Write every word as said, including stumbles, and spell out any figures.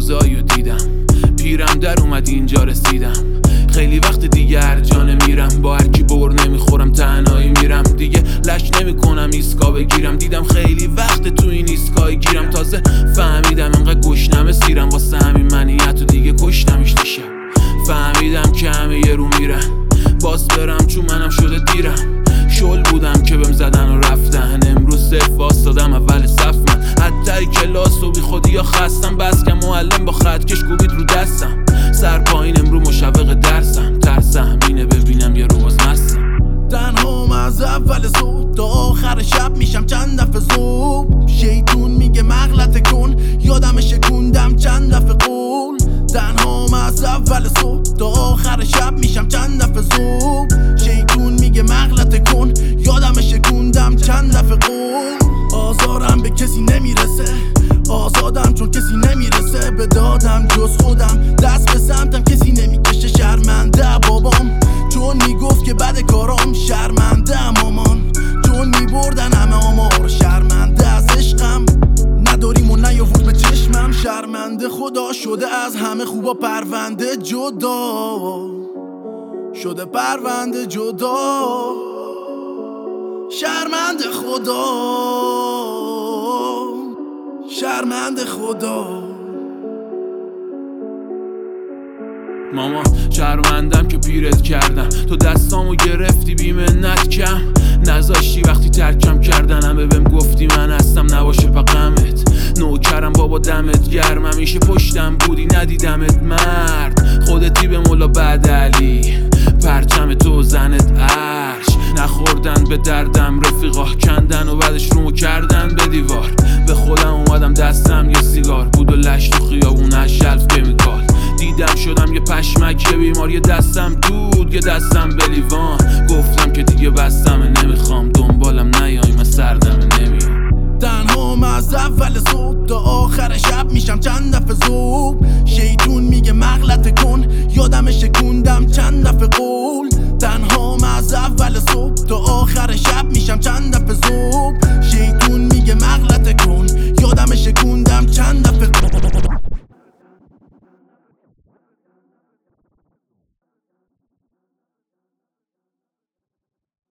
روزایو دیدم، پیرم در اومد اینجا رسیدم. خیلی وقت دیگه هر جا نمیرم، با هر کی بور نمیخورم، تنهایی میرم دیگه، لش نمیکنم ایسکا بگیرم. دیدم خیلی وقت تو این ایسکای گیرم، تازه فهمیدم انقدر گشنمه سیرم، واسه همین منیت و دیگه کشتمش دیشب. فهمیدم که همه یه رو میرن، باز برم چون منم شده دیرم. شل بودم که بهم زدن و رفتن، امروز صرف واسدادم اول صف. من حتی کلاس و بی خودی یا خستم، بس که معلم با خطکش کوبید رو دستم. سر پایین امرو مشوق درسم، ترسم اینه ببینم یه رو باز مستم. تنهام از اول صبح تا آخر شب میشم چند دفعه زوب. شیطون میگه مغلطه کن، یادم شکوندم چند دفعه قول. تنهام از اول صبح تا آخر شب میشم چند دفعه زوب. شیطون میگه مغلطه کن، یادم شکوندم چند دفعه قول. آزارم به کسی نمیرسه، آزادم چون کسی نمیرسه به دادم جز خودم. دست به سمتم کسی نمیکشه، شرمنده بابام چون میگفت که بد کارام. شرمنده مامان چون میبردن همه آمار. شرمنده از عشقم نداریم و نیاورد به چشمم. شرمنده خدا شده از همه خوبا پرونده جدا شده، پرونده جدا. شرمنده خدا، شرمنده خدا. ماما شرمندم که پیرت کردم، تو دستامو گرفتی بی منت کم نذاشتی. وقتی ترکم کردن همه بهم گفتی من هستم، نباشه پا غمت. نوکرم بابا دمت گرم، همیشه پشتم بودی ندیدمت مرد. خودتی به مولا بعد علی، پرچم تو زنت عرش. نخوردن به دردم رفیقا کندن و بعدش رومو کردن به دیوار. به خودم اومدم دستم یه سیگار بود و لش تو خیابون از شلف کمیکال. دیدم شدم یه پشمک یه بیمار، یه دستم دود یه دستم به لیوان. گفتم که دیگه بستم نمیخوام.